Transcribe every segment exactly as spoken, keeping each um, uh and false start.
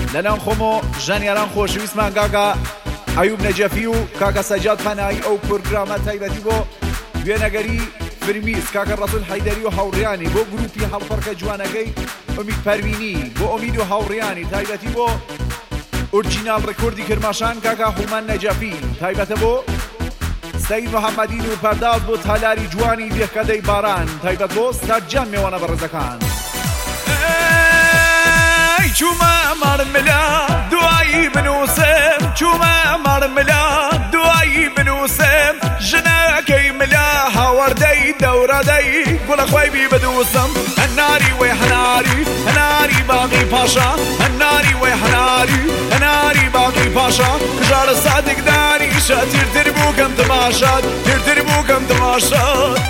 لەناو خۆمۆ ژانیاران خۆشەویستمان کاکە ئەیوب نەجەفی و کاکە سەجاد پەنایی ئەو پرۆگرامە تایبەتی بۆ وێنەگەری فرمیس کاکە ڕەسوول حەیدەری و هاوڕێیانی بۆ گروپی هەڵپەرکە جوانەکەی ئومید پەروینی بۆ ئومید و هاوڕێیانی تایبەتی بۆ ئورجینال ڕێکۆردی کرماشان کاکە هومان نەجەفی تایبەتە بۆ سەید محەممەدی و پەرداز بۆ تالاری جوانی دێکەدەی باران تایبەت بۆ سەرجان میێوانە بەڕێزەکان چوومە مەرملا دوایی بنووسم چوومە مەرملا دوایی بنووسم ژنەکەی ملا هاوەردەی دەورەدەی گوڵە خۆی بی بدووسم هەناری وێ هەناری هەناری باقی پاشا هەناری وێ هەناری هەناری باقی پاشا ژارە سادێکدانیشە تیرتر بوو کەم تەماشات تیرتر بوو کەم تەماشات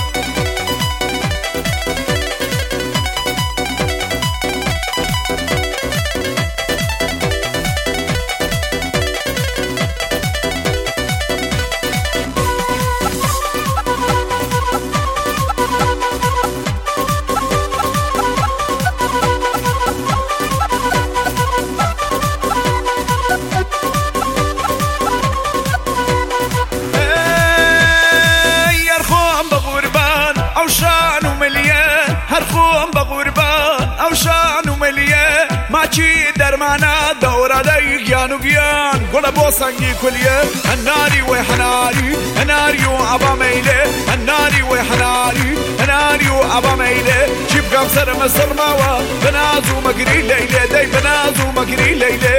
ماچی دەرمانە دەورەدەی گیان و گیان گوڵە بۆ سەنگی کولیە هەناری وێ هەناری هەناری و ئەبا مەیلێ هەناری وێ هەناری هەناری و ئەبا مەیلێ چی بکەم سەرمە سەرماوە بەناز و مەگری لەیلێ دەی بەناز و مەگری لەیلێ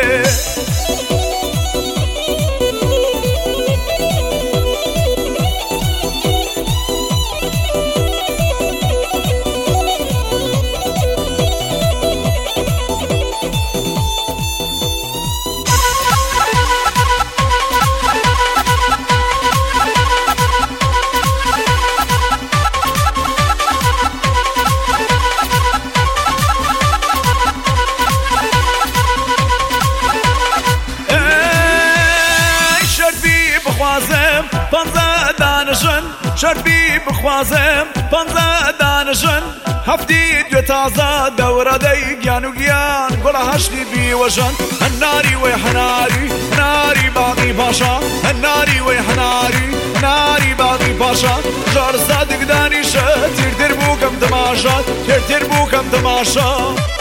شەربی بخوازم پەنجە دانەژن هەفتی گوێ تازە دەورەدەی گیان و گیان گوڵە هەشتی بیوەژن هەناری وێ هەناری هەناری باقی پاشا هەناری وێ هەناری هەناری باقی پاشا ژارە سادێکدانیشە تیرتر بوو کەم تەماشات تیرتر بوو کەم تەماشا